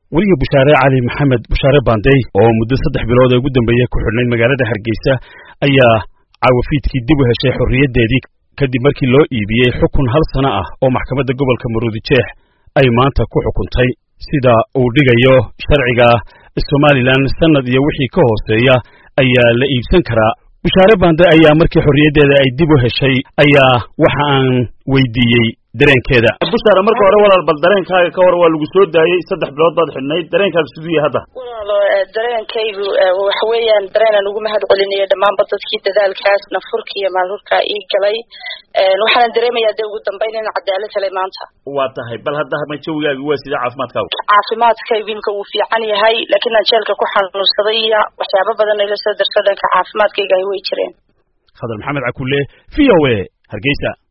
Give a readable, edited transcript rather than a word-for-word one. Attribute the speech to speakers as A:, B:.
A: weliga Bushaare Cali Maxamed Bushaare Baandey oo muddo 3 bilood ugu dambeeyay ku xidhnay magaalada Hargeysa ayaa caawafiidkii dib u heshay xorriyadeedii kadib markii loo iibiyay xukun hal sano ah oo maxkamadda gobolka Maroodijeex ay maanta ku xukuntay sida uu dhigayo sharciga Somaliland sanad iyo wixii ka hooseeya ayaa la iibsan karaa. Bushaare Baandey ayaa markii xorriyadeeda ay dib u heshay ayaa waxa aan weydiiyay dareenkeeda.
B: Bushaare marka hore walaal bal dareenkaaga ka war waa lagu soo daayay 3 bilood baad xidhnayd dareenkaaga sidoo yahay hadda
C: dareenkaygu waxa weeyaan dareen ugu mahad celinayo dhammaan dadkii dadaalkaas nafurka iyo maalurka ii galay waxaan dareemayaa ugu dambeyn in cadaalad helay maanta
B: waa tahay bal hadda ma jawigaagu waa sida
C: caafimaadkayga uu fiican yahay laakiin aan jeelka ku xanuunsaday waxyaabo badan ila soo darsaday caafimaadkayga ay way jireen.
A: Khadar Maxamed Cakulle VOA Hargeysa.